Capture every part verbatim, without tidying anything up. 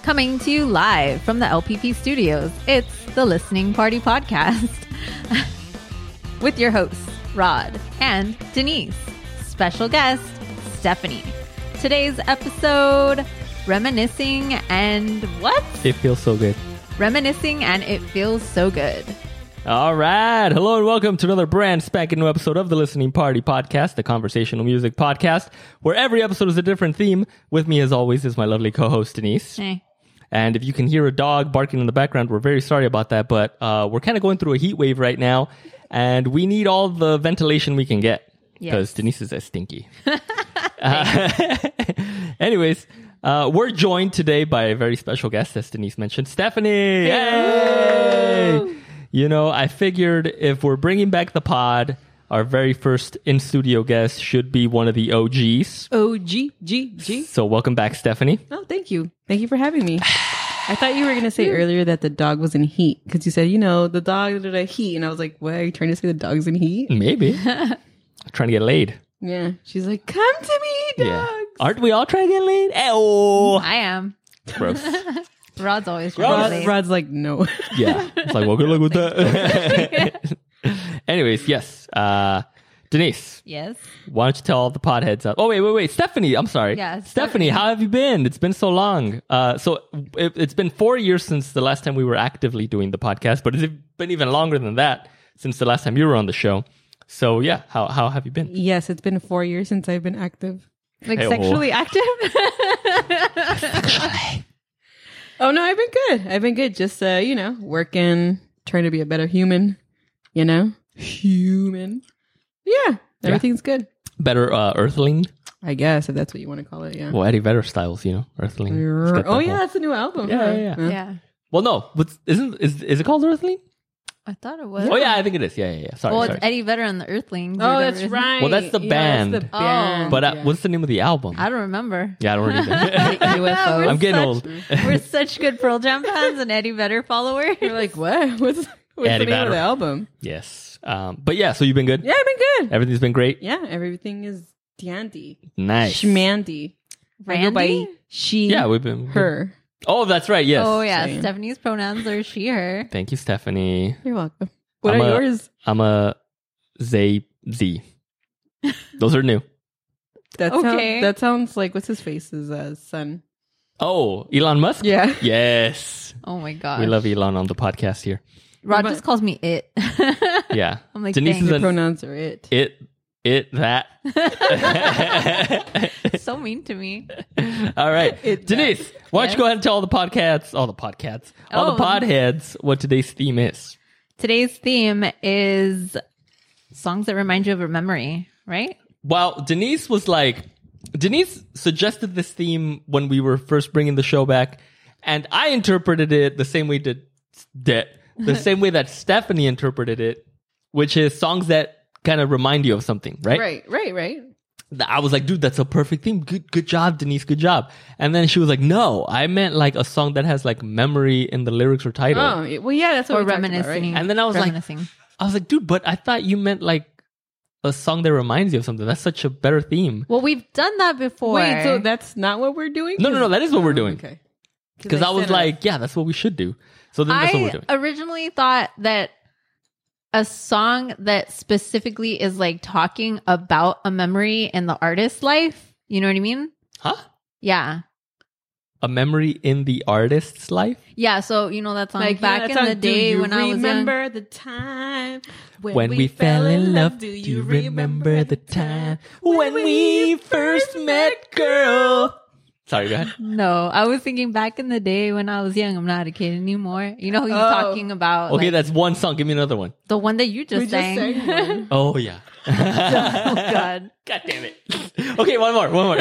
Coming to you live from the L P P studios, it's the Listening Party Podcast with your hosts, Rod and Denise. Special guest, Stephanie. Today's episode, reminiscing and what? It feels so good. Reminiscing and it feels so good. All right. Hello and welcome to another brand spanking new episode of the Listening Party Podcast, the conversational music podcast, where every episode is a different theme. With me, as always, is my lovely co-host, Denise. Hey. And if you can hear a dog barking in the background, we're very sorry about that. But uh, we're kind of going through a heat wave right now, and we need all the ventilation we can get because Yes. Denise is a stinky. uh, anyways, uh, we're joined today by a very special guest, as Denise mentioned, Stephanie. Hey! You know, I figured if we're bringing back the pod, our very first in-studio guest should be one of the O Gs. O G G G. So welcome back, Stephanie. Oh, thank you. Thank you for having me. I thought you were going to say earlier that the dog was in heat because you said, you know, the dog is in heat. And I was like, what? Are you trying to say the dog's in heat? Maybe. Trying to get laid. Yeah. She's like, come to me, dogs. Yeah. Aren't we all trying to get laid? Oh, I am. gross. Rod's always Gross. trying Rod, to late. Rod's like, no. Yeah. It's like, well, good luck with that. Anyways, yes. Uh, Denise, Yes. why don't you tell all the podheads out? Oh, wait, wait, wait. Stephanie, I'm sorry. Yeah, Stephanie, Stephanie. how have you been? It's been so long. Uh, so it, it's been four years since the last time we were actively doing the podcast, but it's been even longer than that since the last time you were on the show. So yeah, how how have you been? Yes, it's been four years since I've been active. Like Hey-oh. sexually active? Oh, no, I've been good. I've been good. Just, uh, you know, working, trying to be a better human, you know? Human. Yeah, everything's good. Better uh, Earthling? I guess if that's what you want to call it, yeah. Well, Eddie Vedder styles, you know, Earthling. It's got that Oh, yeah, whole- that's a new album. Yeah, huh? yeah, yeah. Huh? Yeah. Well, no, what's, isn't is is it called Earthling? I thought it was. Oh yeah, I think it is. Yeah, yeah, yeah. Sorry, Well, sorry. it's Eddie Vedder and the Earthlings. or Oh, whatever, that's isn't it? right. Well, that's the Yeah, band. That's the Oh. band. But uh, yeah. what's the name of the album? I don't remember. Yeah, I don't either. U F O. We're I'm getting such- old. We're such good Pearl Jam fans and Eddie Vedder followers. You're like, what? What's, what's Eddie the name Vedder. of the album? Yes. Um, but yeah, so you've been good? Yeah, I've been good. Everything's been great? Yeah, everything is dandy. Nice. Schmandy. I go by Randy? she, Yeah, we've been. her. Oh, that's right. Yes. Oh, yeah. Same. Stephanie's pronouns are she, her. Thank you, Stephanie. You're welcome. What I'm are a- yours? I'm a Zay Z. Those are new. That Okay. sounds, that sounds like, what's his face's uh, son? Oh, Elon Musk? Yeah. Yes. Oh, my God. We love Elon on the podcast here. Rod What just calls me it. Yeah. I'm like, Denise dang. is Your an pronouns are it. it, it, that. So mean to me. All right. It- Denise, why don't Yes? you go ahead and tell all the podcasts, all the podcasts, all Oh. the podheads what today's theme is? Today's theme is songs that remind you of a memory, right? Well, Denise was like, Denise suggested this theme when we were first bringing the show back, and I interpreted it the same way that, that the same way that Stephanie interpreted it, which is songs that kind of remind you of something, right? Right, right, right. I was like, dude, that's a perfect theme. Good, good job, Denise. Good job. And then she was like, no, I meant like a song that has like memory in the lyrics or title. Oh, yeah, well, yeah, that's what Or we talked about, reminiscing. right? And then I was like, Reminiscing. I was like, dude, but I thought you meant like a song that reminds you of something. That's such a better theme. Well, we've done that before. Wait, so that's not what we're doing? No, no, no, that is what we're doing. Okay. Because I was said, uh, like, yeah, that's what we should do. So then that's what we're I doing. originally thought that a song that specifically is like talking about a memory in the artist's life. You know what I mean? Huh? Yeah. A memory in the artist's life? Yeah. So, you know, that song like, back you know, in that the song, do day you when I was young. remember the time When we fell in love, do you remember the time when we first met, girl? Sorry, go ahead. No, I was thinking back in the day when I was young. I'm not a kid anymore. You know who he's Oh. talking about? Okay, like, that's one song. Give me another one. the one that you just We just sang. sang one. Oh, yeah. Oh, God. God damn it. Okay, one more, one more.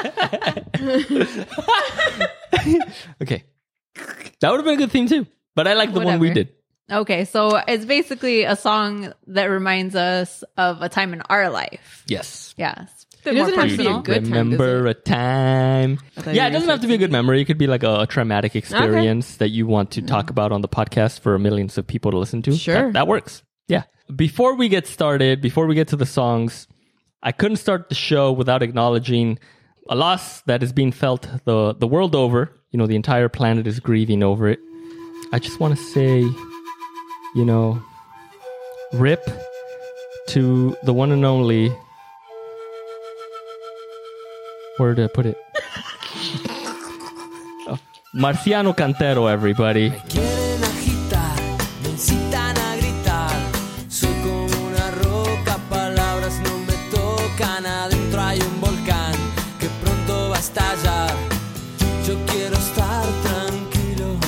Okay. That would have been a good theme too. But I like the one we Whatever. did. Okay, so it's basically a song that reminds us of a time in our life. Yes. Yeah. It's a It bit more doesn't have to be a personal. good time, does Remember it? a time. I thought you Yeah, were it doesn't gonna have to say be a good memory. It could be like a, a traumatic experience that you want to talk about on the podcast for millions of people to listen to. Sure. That, that works. Yeah. Before we get started, before we get to the songs, I couldn't start the show without acknowledging a loss that is being felt the, the world over you know, the entire planet is grieving over it. I just want to say, you know, rip to the one and only. Where did I put it? Oh, Marciano Cantero, everybody. Me quieren agitar, me incitan a gritar. Soy como una roca, palabras no me tocan. Adentro hay un volcán que pronto va a estallar. Yo quiero estar tranquilo.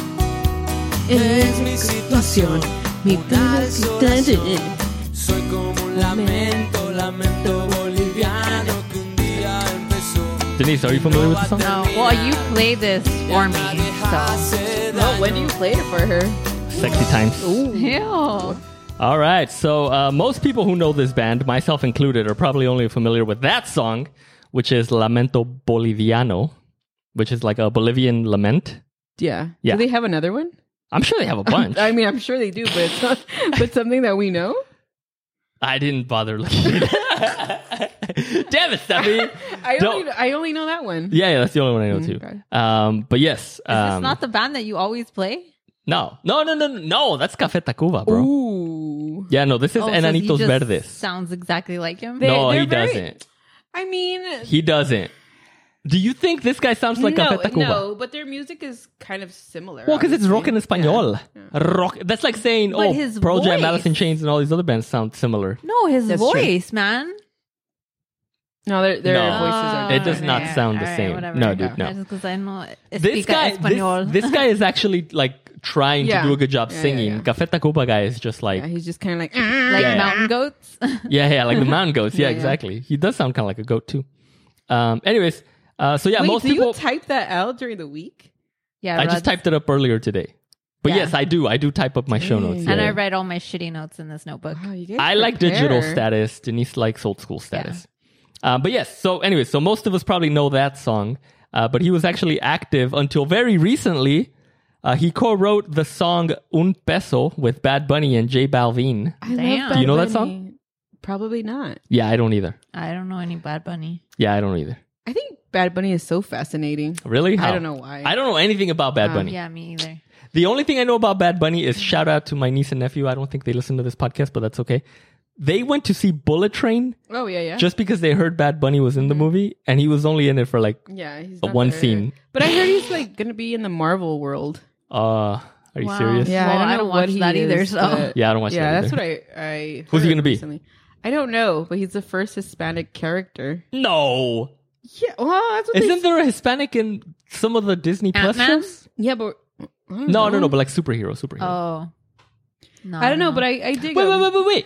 Es mi situación, mi una situación. desolación. Soy como un lamento, lamento boliviano que un día empezó. Denise, are you familiar with the song? No. Well, you played this for me, so. Oh, when do you play it for her? Sexy Times. Ew. All right. So uh, most people who know this band, myself included, are probably only familiar with that song, which is Lamento Boliviano, which is like a Bolivian lament. Yeah. Yeah. Do they have another one? I'm sure they have a bunch. I mean, I'm sure they do, but it's not, but something that we know. I didn't bother looking at it. Damn it, Stephanie. I Don't- only I only know that one. Yeah, yeah, that's the only one I know too. okay. Um, but yes. Is Um, this not the band that you always play? no. No, no, no, no, no. That's Café Tacuba, bro. Ooh. Yeah, no, this is Oh, so he Enanitos just Verdes. Sounds exactly like him. They- No, they're he very- doesn't. I mean, He doesn't. Do you think this guy sounds like no, Café Tacuba? no, but their music is kind of similar. Well, because it's rock en obviously. español. Yeah. Rock. That's like saying, But oh, his Pearl Jam, voice- Alice in Chains, and all these other bands sound similar. No, his That's true. voice, man. No, their their No. voices are. It does different. not sound the All right, same. whatever. No, dude, no. Just because I know This speak guy, español. this, this guy is actually like trying Yeah. to do a good job Yeah, yeah, singing. yeah. Café Tacuba guy is just like, Yeah, yeah, he's just kind of like. like Yeah. mountain goats. yeah, yeah, like the mountain goats. Yeah, Yeah, yeah. exactly. He does sound kind of like a goat too. Um, anyways, uh, so yeah, Wait, most do people. you type that out during the week? Yeah, I just Rod's- typed it up earlier today. But Yeah. yes, I do. I do type up my show notes. Dang. And yeah. I write all my shitty notes in this notebook. Oh, you guys I like digital prepare. status. Denise likes old school status. Uh, but yes, so anyway, so most of us probably know that song. Uh, but he was actually active until very recently. Uh, he co-wrote the song Un Peso with Bad Bunny and J Balvin. I Damn. love Do you know that Bad Bunny. Probably not. Yeah, I don't either. I don't know any Bad Bunny. Yeah, I don't either. I think Bad Bunny is so fascinating. Really? I How? don't know why. I don't know anything about Bad Uh, Bunny. Yeah, me either. The only thing I know about Bad Bunny is shout out to my niece and nephew. I don't think they listen to this podcast, but that's okay. They went to see Bullet Train Oh yeah, yeah. just because they heard Bad Bunny was in the movie, and he was only in it for like, yeah, he's a not one there. scene. But I heard he's like gonna be in the Marvel world. uh, are you Wow. serious? Yeah, Well, I don't I know don't what watch he that either, is, so- but- Yeah, I don't watch yeah, that that's either. what I I. Who's he heard gonna be? recently. I don't know, but he's the first Hispanic character. No. Yeah, well, that's what they Isn't there a Hispanic in some of the Disney Plus Ant-Man? shows? Yeah, but I don't No, know. no, no, but like superhero, superhero. Oh. No, I don't know, but I I dig wait, him. wait, wait, wait, wait.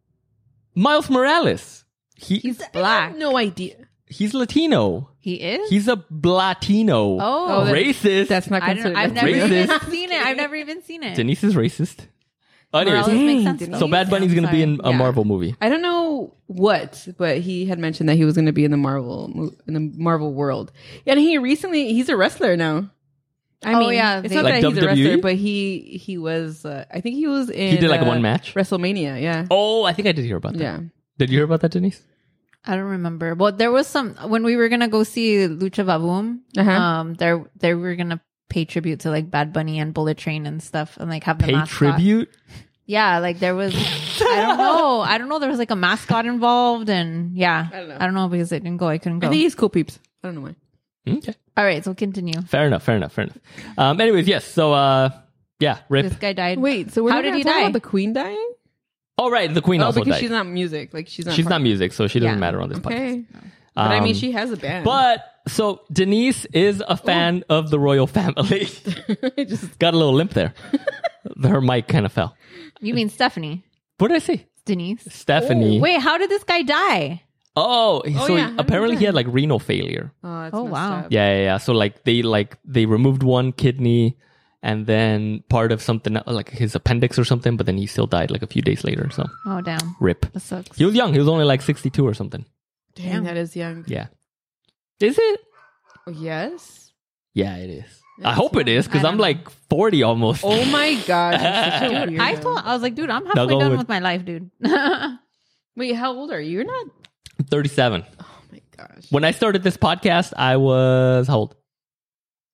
Miles Morales. He, He's I black. have no idea. he's Latino. He is? He's a Blatino. Oh. Oh, that- Racist. That's not I don't, considered. I've never Racist. even seen it. I've never even seen it. Denise is racist. Morales Anyways, makes Dang, sense, Denise. though. so Bad Bunny's going to be in a Yeah. Marvel movie. I don't know what, but he had mentioned that he was going to be in the Marvel mo- in the Marvel world. And he recently he's a wrestler now. I Oh, mean, yeah, it's they- not Like that he's a W W E? wrestler, but he he was. Uh, I think he was in. He did like uh, one match? WrestleMania. Yeah, Oh, I think I did hear about that. yeah. Did you hear about that, Denise? I don't remember. But there was some when we were gonna go see Lucha Baboom. Uh-huh. Um, there there we were gonna pay tribute to like Bad Bunny and Bullet Train and stuff, and like have the Pay mascot. tribute? Yeah, like there was. I don't know. I don't know. There was like a mascot involved, and yeah, I don't know. I don't know because I didn't go. I couldn't go. I think he's cool peeps. I don't know why. Okay. All right, so continue. Fair enough, fair enough, fair enough. Um, anyways, yes. So, uh, yeah, rip. This guy died. Wait, so we're How not did gonna he talk die? about the Queen dying? Oh, right. The Queen Oh, also because died. she's not music. Like she's not. She's part- not music, so she doesn't Yeah. matter on this podcast. Okay, but I mean, Um, she has a band. But so Denise is a fan of the royal family. I just Got a little limp there. Her mic kind of fell. You mean Stephanie? What did I say? Denise? Stephanie. Wait, how did this guy die? Oh, Oh, so yeah. he- How did apparently he he had die? like renal failure. oh, that's Oh, messed wow. up. Yeah, yeah, yeah. So like they like they removed one kidney and then part of something like his appendix or something, but then he still died like a few days later. So Oh, damn. rip. That sucks. He was young. He was only like sixty-two or something. Dang, Damn. that is young. Yeah. Is it? Oh, yes. Yeah, it is. I That's hope it is because I I'm don't know. like forty almost. Oh my gosh. that's such a Dude, I weirdo. thought I was like, dude, I'm Now halfway go done with- with my life, dude. Wait, how old are you? You're not. thirty-seven. Oh my gosh. When I started this podcast, I was how old?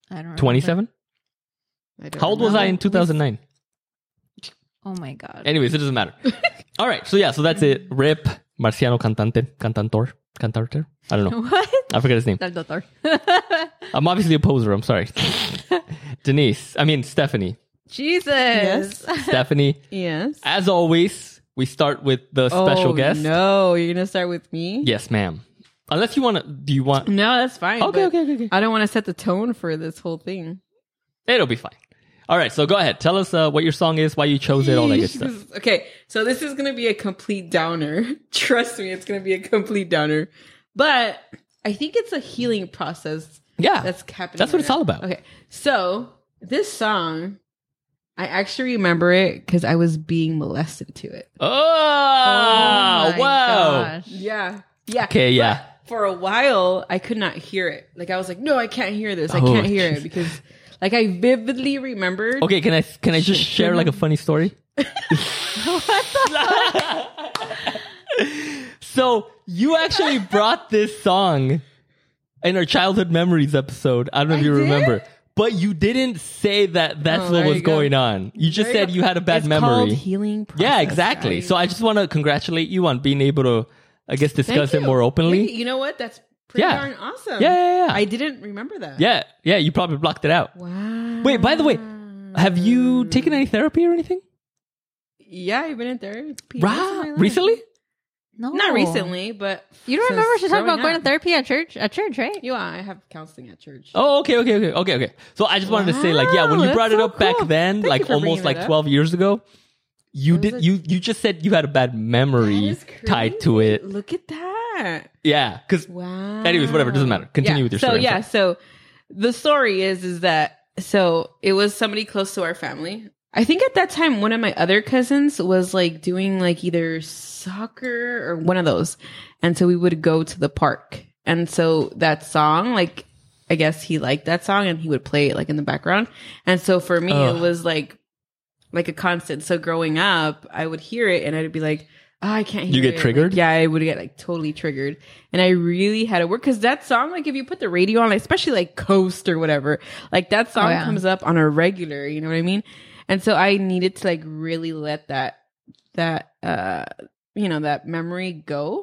I don't remember. twenty-seven? I don't How old was I in remember. two thousand nine? Oh my god. Anyways, it doesn't matter. All right. So yeah, so that's it. Rip, Marciano Cantante, Cantantor, Cantarter. I don't know. What? I forget his name. Del Doctor. I'm obviously a poser. I'm sorry. Denise. I mean, Stephanie. Jesus. Yes. Stephanie. Yes. As always, we start with the special oh, guest. No, you're gonna start with me? Yes, ma'am. Unless you want to, do you want? No, that's fine. Okay, but okay, okay, okay. I don't want to set the tone for this whole thing. It'll be fine. All right. So go ahead. Tell us uh, what your song is, why you chose it, all that good stuff. Okay, so this is gonna be a complete downer. Trust me, it's gonna be a complete downer. But I think it's a healing process. Yeah. That's happening. That's what right it's all now. about. Okay, so this song, I actually remember it because I was being molested to it. Oh, my wow. gosh. Yeah, yeah. Okay, yeah. But for a while, I could not hear it. Like I was like, no, I can't hear this. I Oh, can't hear Jesus. it because, like, I vividly remembered. Okay, can I can I just share like a funny story? So you actually brought this song in our childhood memories episode. I don't know if I you did? remember, but you didn't say that that's Oh, what there was you go. going on. You just There said go. you had a bad it's memory. Called healing process, Yeah, exactly. guys. So I just want to congratulate you on being able to, I guess, discuss Thank it you. more openly. Thank you. You know what? That's pretty Yeah. darn awesome. Yeah, yeah, yeah. I didn't remember that. Yeah, yeah. You probably blocked it out. Wow. Wait, by the way, have you taken any therapy or anything? Yeah, I've been in therapy. Ra- most of my life. recently? No. Not recently, but You don't since remember she talked about growing going up. to therapy at church? At church, right? Yeah, I have counseling at church. Oh, okay, okay, okay, okay, okay. So I just wanted to say, like, yeah, when Wow, you brought that's it so up back cool. then, Thank you like for almost bringing like that up. twelve years ago, you That was did a- you you just said you had a bad memory That is tied to crazy. it. Look at that. Yeah, because Wow. anyways, whatever, doesn't matter. Continue Yeah. with your so story. I'm yeah, sorry. so the story is is that so it was somebody close to our family. I think at that time one of my other cousins was like doing like either soccer or one of those. And so we would go to the park. And so that song, like I guess he liked that song and he would play it like in the background. And so for me Ugh. it was like like a constant. So growing up, I would hear it and I'd be like, oh, I can't hear You get it. triggered? Like, yeah, I would get like totally triggered. And I really had to work because that song, like if you put the radio on, like, especially like Coast or whatever, like that song Oh, yeah. comes up on a regular, you know what I mean? And so I needed to like really let that, that, uh, you know, that memory go.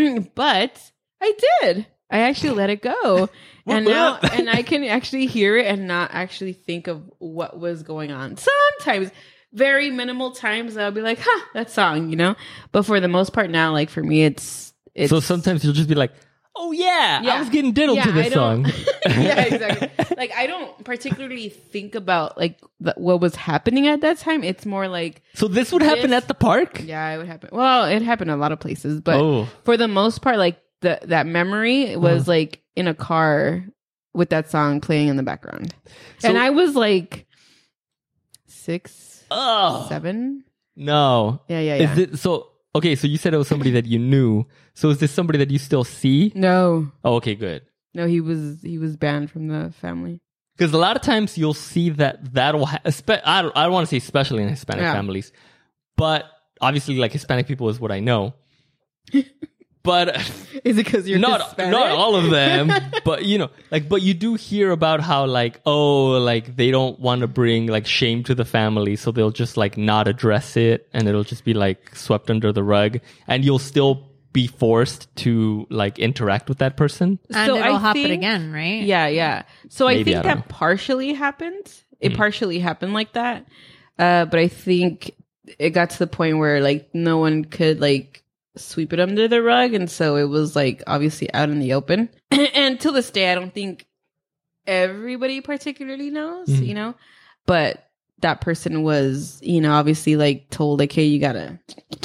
But I did. I actually let it go. and now, up? and I can actually hear it and not actually think of what was going on. Sometimes, very minimal times, I'll be like, huh, that song, you know? But for the most part now, like for me, it's, it's So sometimes you'll just be like, oh yeah, I Yeah. was getting diddled Yeah, to this I don't- song. yeah, exactly. Like I don't particularly think about like the, what was happening at that time. It's more like, So this would happen This- at the park? yeah, it would happen. Well, it happened a lot of places, but Oh. for the most part, like the that memory was Uh-huh. like in a car with that song playing in the background, So- and I was like six, Oh. seven. No. Yeah, yeah, yeah. Is it so okay, so you said it was somebody that you knew. So is this somebody that you still see? no, Oh, okay, good. no, he was he was banned from the family. Because a lot of times you'll see that that'll ha- espe- I don't I don't want to say especially in Hispanic Yeah. families, but obviously like Hispanic people is what I know. But Is it because you're not Hispanic? not all of them, but you know, like but you do hear about how like oh like they don't want to bring like shame to the family, so they'll just like not address it, and it'll just be like swept under the rug, and you'll still be forced to like interact with that person. And So it'll I happen think- again, right? Yeah, yeah. So Maybe, I I think don't that know. partially happened. It Mm. partially happened like that. Uh, but I think it got to the point where like no one could like sweep it under the rug. And so it was like obviously out in the open. And till this day, I don't think everybody particularly knows, Mm. you know, but that person was, you know, obviously like told like, hey, you gotta,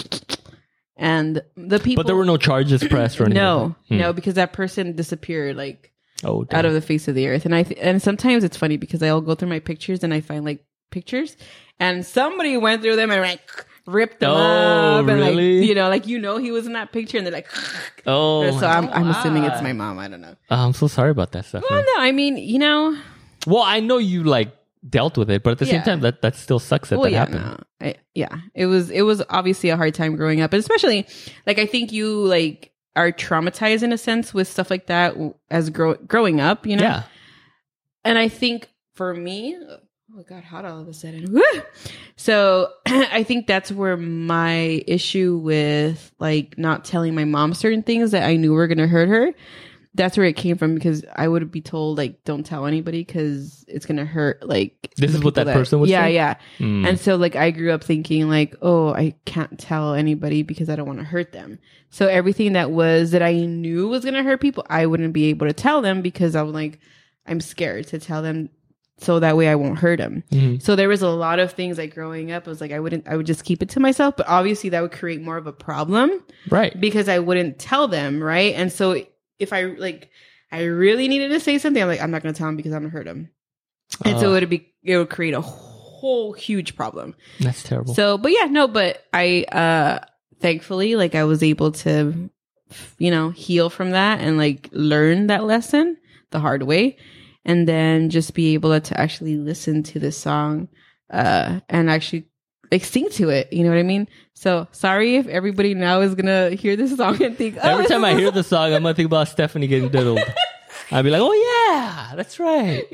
and the people, But there were no charges pressed or anything. no, Hmm. no, because that person disappeared like Oh, damn. out of the face of the earth. And I th- and sometimes it's funny because I'll go through my pictures and I find like pictures and somebody went through them and like ripped them Oh, up and really? like you know like you know he was in that picture and they're like Oh, so I'm I'm wow. assuming it's my mom. I don't know. Oh, I'm so sorry about that stuff. Well, no, I mean you know. Well, I know you like dealt with it, but at the same Yeah. time, that that still sucks that Well, that yeah, happened. no, I, yeah. It was it was obviously a hard time growing up, and especially like I think you like are traumatized in a sense with stuff like that as grow- growing up. You know, Yeah, and I think for me, oh, it got hot all of a sudden. Woo! So I think that's where my issue with like not telling my mom certain things that I knew were going to hurt her. That's where it came from, because I would be told like, don't tell anybody because it's going to hurt. Like This the is what that, people person would yeah, say? Yeah. Mm. And so like I grew up thinking like, oh, I can't tell anybody because I don't want to hurt them. So everything that was that I knew was going to hurt people, I wouldn't be able to tell them because I was like, I'm scared to tell them so that way I won't hurt them. Mhm. So there was a lot of things like growing up, I was like, I wouldn't, I would just keep it to myself. But obviously that would create more of a problem Right. because I wouldn't tell them. Right. And so if I like, I really needed to say something, I'm like, I'm not going to tell him because I'm going to hurt him. And Uh, so it would be, it would create a whole huge problem. That's terrible. So, but yeah, no, but I, uh, thankfully, like I was able to, you know, heal from that and like learn that lesson the hard way. And then just be able to actually listen to the song, uh, and actually like sing to it. You know what I mean? So sorry if everybody now is going to hear this song and think, oh, Every this time is I a hear the song, I'm going to think about Stephanie getting diddled. I'd be like, oh, yeah, that's right.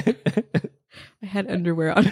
I had underwear on.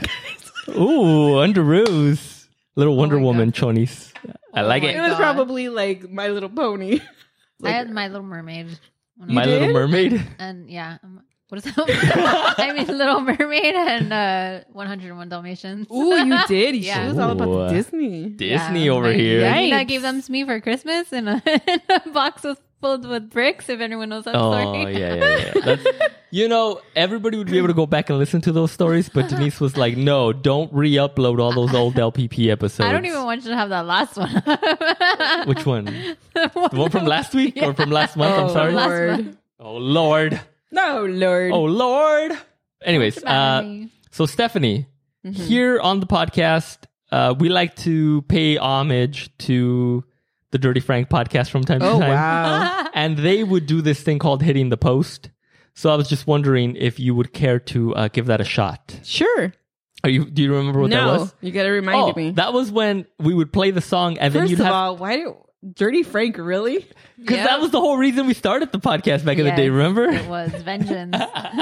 Ooh, underoos. Little Wonder Oh my Woman God. chonies. I Oh like my It it. was God. probably like My Little Pony. I had My Little Mermaid. when I My was- Little did? Mermaid. And yeah, um, what is that? I mean, Little Mermaid and uh, one oh one Dalmatians. Ooh, you did. Yeah. She was all about Ooh. the Disney. Disney Yeah, over my- here. Yeah. Nina Yikes. gave them to me for Christmas in a, in a box with, filled with bricks, if anyone knows that Oh, story. yeah, yeah, yeah. That's, you know, everybody would be able to go back and listen to those stories, but Denise was like, no, don't re-upload all those old L P P episodes. I don't even want you to have that last one. Which one? The one from last week or from last month? I'm Oh, sorry. last Lord. month. Oh, Lord. No, Lord. Oh, Lord. Anyways, What's the matter uh, with me? so Stephanie, Mm-hmm. here on the podcast, uh, we like to pay homage to the Dirty Frank podcast from time to Oh, time. wow. And they would do this thing called hitting the post. So I was just wondering if you would care to uh, give that a shot. Sure. Are you? Do you remember what that No, was? you got to remind Oh, me. that was when we would play the song, and then First you'd of have all, why do Dirty Frank really? because Yep. that was the whole reason we started the podcast back in the day. Yes, Remember? It was vengeance.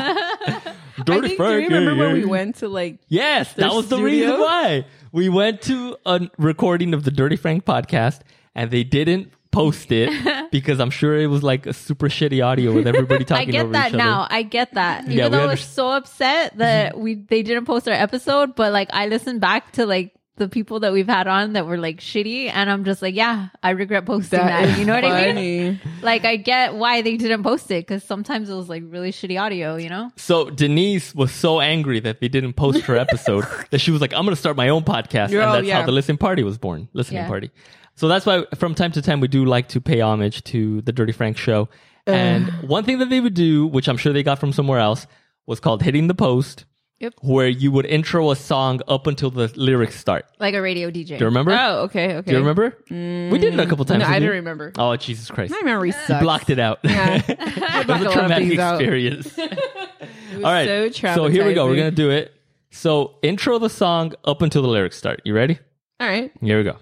Dirty I think, Frank. do you remember yeah, when we yeah. went to like? Yes, their that was the studio? reason why we went to a recording of the Dirty Frank podcast, and they didn't post it because I'm sure it was like a super shitty audio with everybody I talking get over that each other. now. I get that. Even Yeah, we though I was underst- so upset that we they didn't post our episode, but like I listened back to like the people that we've had on that were like shitty, and I'm just like, yeah, I regret posting that. is You know what I mean? funny. Like I get why they didn't post it, because sometimes it was like really shitty audio. You know? So Denise was so angry that they didn't post her episode that she was like, I'm going to start my own podcast. You're- and oh, that's yeah. how the Listening Party was born. Listening Yeah. Party. So that's why from time to time we do like to pay homage to the Dirty Frank show. And one thing that they would do, which I'm sure they got from somewhere else, was called hitting the post. Yep. Where you would intro a song up until the lyrics start. Like a radio D J. Do you remember? Oh, okay, okay. Do you remember? we did it a couple times. No, I didn't don't we? remember. Oh, Jesus Christ. My memory You sucks. blocked it out. Yeah. It was a block a lot of traumatic things out. experience. It was All right. so So here we go. We're traumatizing. going to do it. So intro the song up until the lyrics start. You ready? All right. Here we go.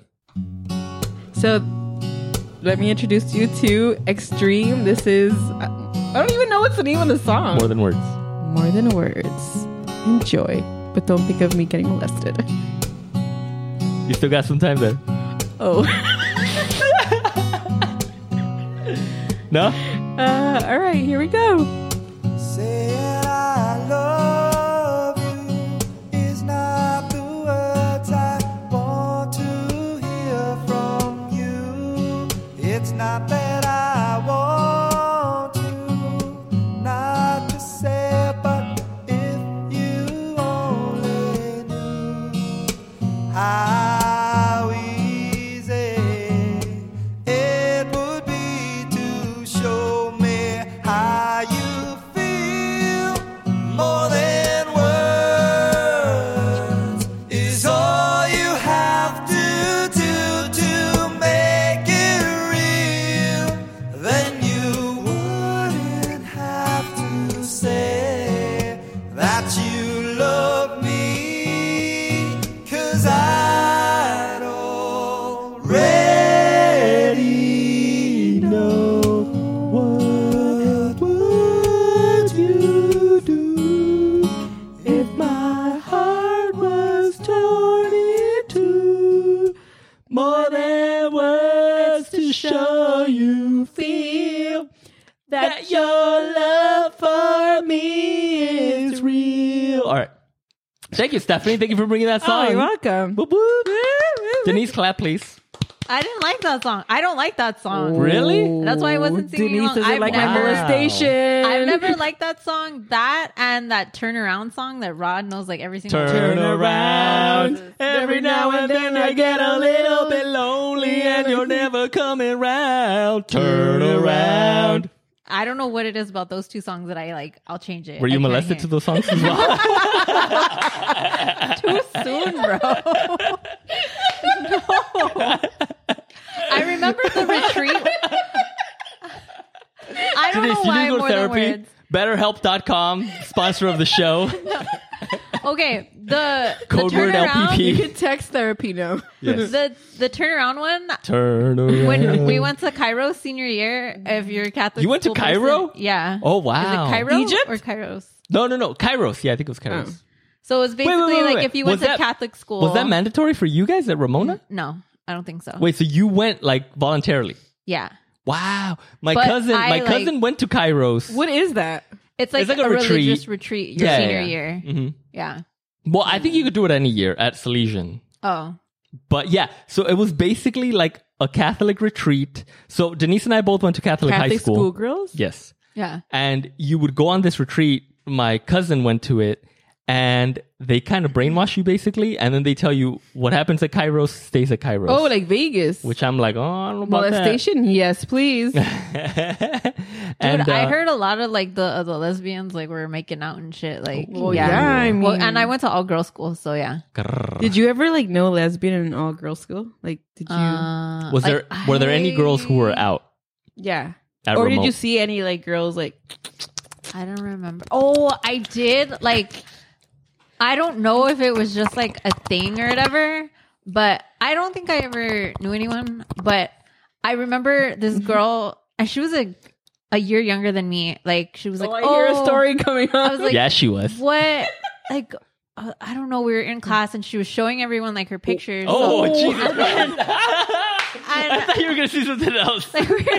So let me introduce you to Extreme. This is I don't even know what's the name of the song. More than words. More than words. Enjoy, but don't think of me getting molested. You still got some time there. Oh. No? Uh, all right, here we go. Saying I love you is not the words I want to hear from you. It's not that I want you not to say it, but if you only knew how easy it would be to show me how you feel. More than words is all you have to do to make it real. to show you feel that your love for me is real. All right. Thank you, Stephanie. Thank you for bringing that song. Oh, you're welcome. Boop, boop. Denise, clap, please. I didn't like that song. I don't like that song. Really? That's why I wasn't singing Denise along. doesn't I've like never, my molestation. I've never liked that song. That and that Turn Around song that Rod knows like every single Turn word. around. Every now and then I get a little bit lonely and you're never coming round. Turn around. I don't know what it is about those two songs that I like. I'll change it. Were you I can't molested hear to those songs as well? it. Too soon, bro. No. I remember the retreat. I don't Denise, know you why need to go to more than therapy. words. BetterHelp dot com, sponsor of the show. Okay, the Code the word turnaround, L P P. You can text therapy now. Yes. The the turnaround one. Turn around. When we went to Cairo senior year, if you're a Catholic, You went to school Cairo? person- yeah. Oh, Is wow. it Cairo Egypt? or Kairos? No, no, no. Kairos. Yeah, I think it was Kairos. Oh. So it's basically wait, wait, like wait. if you went Was to that- Catholic school. Was that mandatory for you guys at Ramona? No, I don't think so. Wait, so you went like voluntarily? Yeah, Wow. My But cousin, I, my like- cousin went to Kairos. What is that? it's like, It's like a, a retreat. religious retreat your Yeah, senior yeah. year. Mhm. Yeah. Well, I think you could do it any year at Salesian. Oh, But yeah, so it was basically like a Catholic retreat. So Denise and I both went to Catholic, high Catholic school. schoolgirls? Yes. yeah. And you would go on this retreat. My cousin went to it and they kind of brainwash you basically. And then they tell you what happens at Kairos stays at Kairos. Oh, like Vegas. Which I'm like, oh, I don't know about Molestation? Yes, please. that. Dude, and, I uh, heard a lot of like the uh, the lesbians like were making out and shit. Like, Well, yeah. yeah, I mean, Well, and I went to all girls school, so yeah. did you ever like know lesbian in all girls school? Like, did you? Uh, was like, there were there any girls who were I- out yeah. at Or remote? did you see any like girls like? I don't remember. Oh, I did. Like, I don't know if it was just like a thing or whatever, but I don't think I ever knew anyone. But I remember this girl, and she was a a year younger than me. Like, she was like, oh, I "Oh, hear a story coming I up. was like, Yeah, she was. what?" Like, uh, I don't know. We were in class, and she was showing everyone like her pictures. Oh, So- Jesus. and then- I and- thought you were going to see something else. like, we were,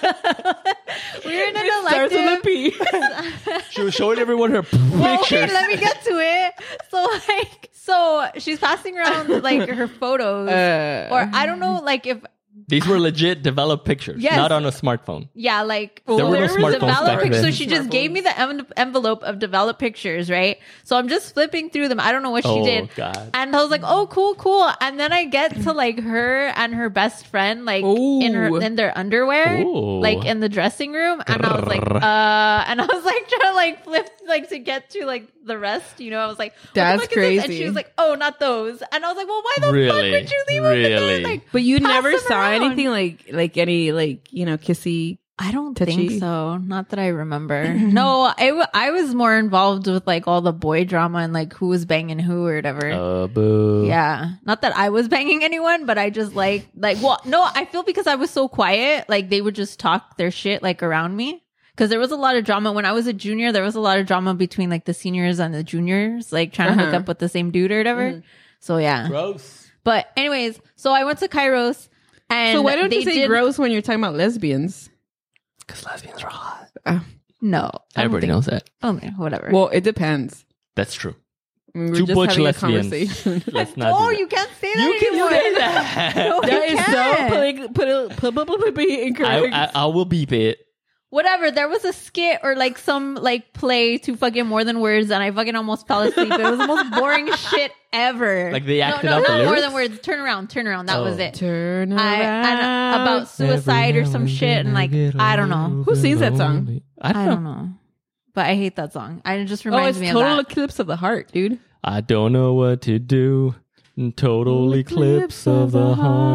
we were in an Starts with a elective. P. She was showing everyone her Well, okay, pictures. let me get to it. So like, so she's passing around like her photos, Uh, or I don't know, like if These were legit developed pictures, Yes. not on a smartphone. yeah, like There were no was smartphones developed back pictures. So then. she just gave me the en- envelope of developed pictures, right? So I'm just flipping through them. I don't know what she Oh, did. God. And I was like, oh, cool, cool. And then I get to like her and her best friend, like in her Ooh. in their underwear, Ooh. like in the dressing room. And I was like, uh, and I was like trying to like flip, like to get to like the rest, you know, I was like, what the That's fuck is this? And crazy. she was like, oh, not those. And I was like, well, why the Really? fuck would you leave them Really? there? Like, But you pass never them saw around. anything like like any like you know kissy. I don't Touchy? think so. Not that I remember. No, I, w- I was more involved with like all the boy drama and like who was banging who or whatever. Uh, boo. Yeah. Not that I was banging anyone, but I just like, like, well, no, I feel because I was so quiet, like they would just talk their shit like around me. Cause there was a lot of drama when I was a junior. There was a lot of drama between like the seniors and the juniors, like trying to hook Uh-huh. up with the same dude or whatever. So yeah. Gross. But anyways, so I went to Kairos and So why don't they you say did- gross when you're talking about lesbians? Because lesbians are hot. No. I don't Everybody think- knows that. Okay, whatever. Well, it depends. That's true. I mean, we're Two just butch having a lesbians. conversation. Let's not. oh, do that. you can't say that You can anymore. say that. No, That you is can't. so poli- poli- politically I, incorrect. I, I will beep it. Whatever. There was a skit or like some like play to fucking More Than Words, and I fucking almost fell asleep. It was the most boring shit ever. Like they acted no, no, out the not More lyrics? Than Words. Turn around, turn around. That Oh. was it. Turn around. I and about suicide or some shit, and like I don't know. Who sings that song? I don't, I know. don't know, but I hate that song. I it just Oh, reminds it's me total of that. eclipse of the heart, dude. I don't know what to do. Total eclipse of the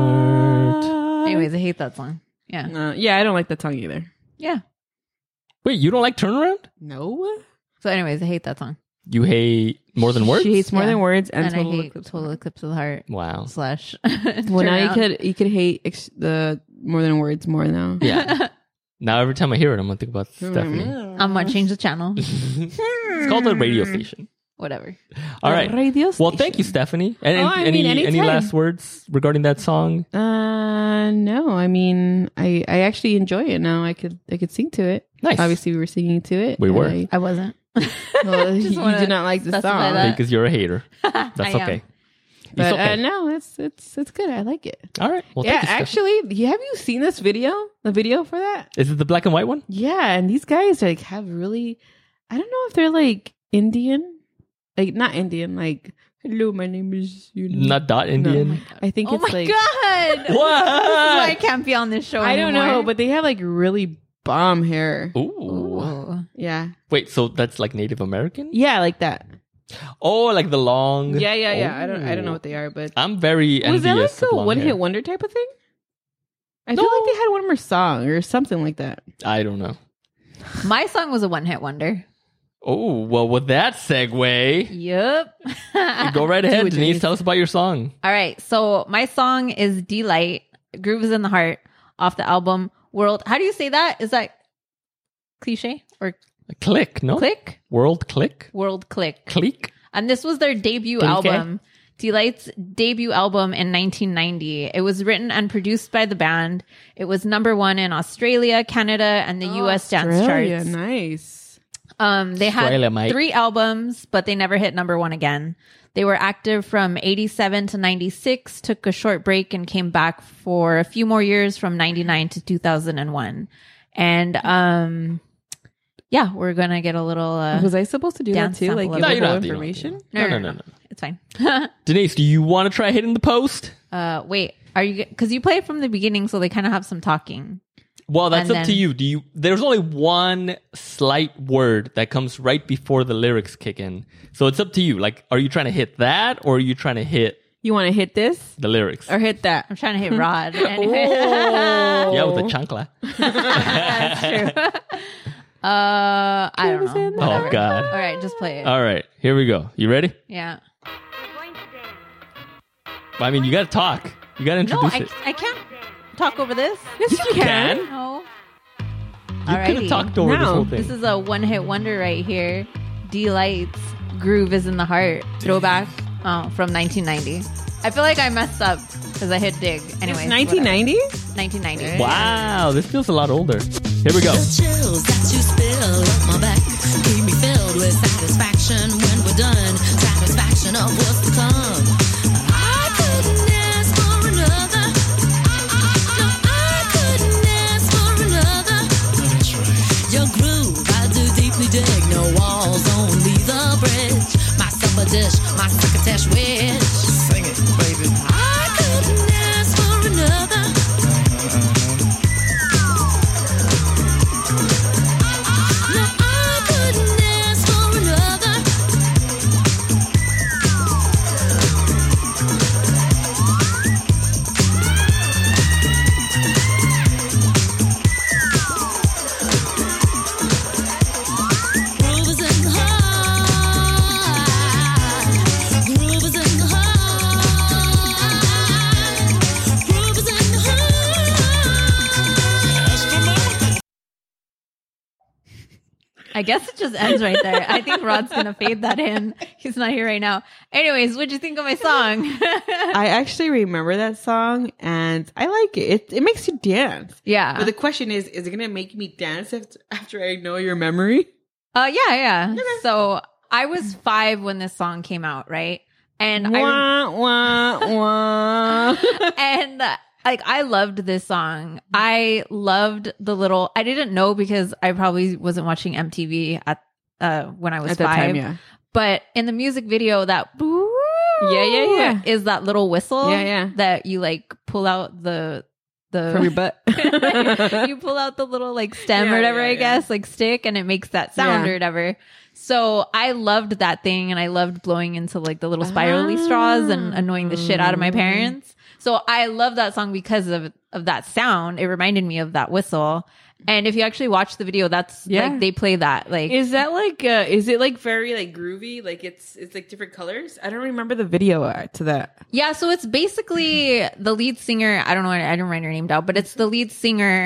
heart. Anyways, I hate that song. Yeah, Uh, yeah, I don't like that song either. yeah. Wait, you don't like Turnaround? No. So, anyways, I hate that song, You hate More Than Words? She hates More Yeah. Than Words and, and, I total hate eclipse. of the Total Heart. Eclipse of the Heart Wow. slash. Well, now you Turnaround. could you could hate ex- the More Than Words more now. Yeah. Now every time I hear it, I'm going to think about Stephanie. I'm gonna change the channel. It's called a radio station. Whatever. All right. Radio Well, thank you, station. Stephanie. And Oh, I any mean, any anytime. last words regarding that song? Uh, no. I mean, I I actually enjoy it now. I could I could sing to it. Nice. Obviously, we were singing to it. We were. I, I wasn't. well, you, wanna do not like the specify song, that. Because you're a hater. That's I am. okay. It's but okay. uh, no, it's it's it's good. I like it. All right. Well, yeah, thank you, Stephanie. actually, you- have you seen this video? The video for that? Is it the black and white one? Yeah, and these guys like have really. I don't know if they're like Indian, like not Indian. Like, hello, my name is. You know. Not dot Indian. I think Oh it's my like. god! This is why I What? can't be on this show. I don't know, anymore. but they have like really bomb hair. Ooh. Ooh. Yeah, Wait, so that's like Native American? yeah, like that. Oh, like the long. Yeah, yeah, yeah. I don't, I don't know Oh. what they are, but I'm very was that envious like of a long one hair. hit wonder type of thing? I feel like they had one more song or something like that. I don't know. My song was a one-hit wonder. Oh, well, with that segue, Yep. go right ahead, it, Denise. Denise. Tell us about your song. All right. So my song is Delight, Groove is in the Heart, off the album World. How do you say that? Is that cliche or Click, no? click? World Click? World Click. Click? And this was their debut Clique? album. Delight's debut album in nineteen ninety. It was written and produced by the band. It was number one in Australia, Canada, and the U S dance Australia, charts. nice. Um, they Australia, had mate. three albums, but they never hit number one again. They were active from eighty-seven to ninety-six, took a short break, and came back for a few more years from ninety-nine to two thousand one. And um, yeah, we're gonna get a little. Uh, Was I supposed to do that dance too? Like sample give of No, the you don't whole have to, you don't have to. information? No, no, no, no. It's fine. Denise, do you want to try hitting the post? uh, wait, are you? Because you play it from the beginning, so they kind of have some talking. Well, that's And up to then- you. Do you? There's only one slight word that comes right before the lyrics kick in, so it's up to you. Like, are you trying to hit that, or are you trying to hit You want to hit this the lyrics? or hit that? I'm trying to hit Rod. Anyway. Oh. Yeah, with the chancla. That's true. Uh, I don't know. in the Oh God! All right, just play it. All right, here we go. You ready? Yeah. I mean, you got to talk. You got to No, introduce I, it. I can't talk over this. Yes, you can. No. You could have Alrighty. talked over this No. whole thing. This is a one-hit wonder right here. Delight's Groove is in the Heart. Throwback oh, from nineteen ninety. I feel like I messed up because I hit dig. Anyways, nineteen ninety? whatever. nineteen ninety. Wow, this feels a lot older. Here we go. The chills that you spill up my back keep me filled with satisfaction when we're done. Satisfaction of what's to come. I couldn't ask for another. No, I couldn't ask for another. Your groove, I do deeply dig. No walls, only the bridge. My supper dish, my crocketesh wish. Sing it, baby. I couldn't ask for another. No, I couldn't ask for another. Groove is in the heart. Groove is in the heart. Groove is in the heart. I guess it just ends right there. I think Rod's gonna fade that in. He's not here right now. Anyways, what'd you think of my song? I actually remember that song and I like it. It, it makes you dance. yeah. But the question is, is it going to make me dance after, after I know your memory? Uh, yeah, yeah. So I was five when this song came out, right? And I Wah, wah, wah. and uh, like I loved this song. I loved the little. I didn't know because I probably wasn't watching M T V at uh when I was At that five. time, yeah. But in the music video, that boo, Yeah, yeah, yeah. is that little whistle. Yeah, yeah. That you like pull out the the From your butt. you pull out the little like stem Yeah, or whatever, yeah, I yeah. guess, like stick, and it makes that sound Yeah. or whatever. So I loved that thing, and I loved blowing into like the little spirally straws and annoying the shit out of my parents. So I love that song because of of that sound. It reminded me of that whistle. And if you actually watch the video, that's Yeah. like they play that. Like Is that like, uh, is it like very like groovy? Like it's, it's like different colors? I don't remember the video uh, to that. yeah, so it's basically the lead singer. I don't know. I didn't write her name down, but it's the lead singer.